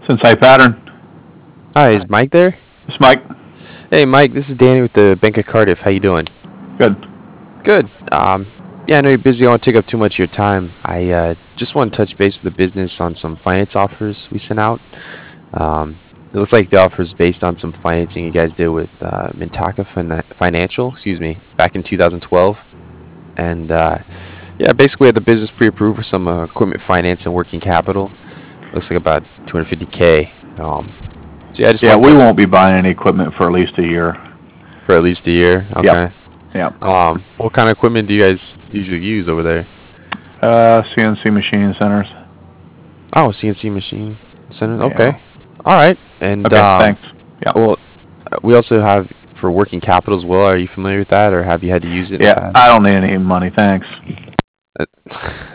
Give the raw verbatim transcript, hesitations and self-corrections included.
Insight Pattern. Hi, is Mike there? It's Mike. Hey, Mike, this is Danny with the Bank of Cardiff. How you doing? Good. Good. Um, yeah, I know you're busy. I won't take up too much of your time. I uh, just want to touch base with the business on some finance offers we sent out. Um, it looks like the offer is based on some financing you guys did with uh, Mintaka Fin Financial, excuse me, back in two thousand twelve. And uh, yeah, basically, we had the business pre-approved for some uh, equipment finance and working capital. Looks like about two hundred fifty K. Um, so yeah, I just Yeah, wanted we to won't be buying any equipment for at least a year. for at least a year. Yep. Okay. Yep. Um, what kind of equipment do you guys usually use over there? Uh, C N C machining centers. Oh, C N C machine center. Yeah. Okay. All right. And Okay, um, thanks. Yeah. well, uh, we also have for working capital as well. Are you familiar with that, or have you had to use it in the Yeah, I past? don't need any money, thanks. Uh,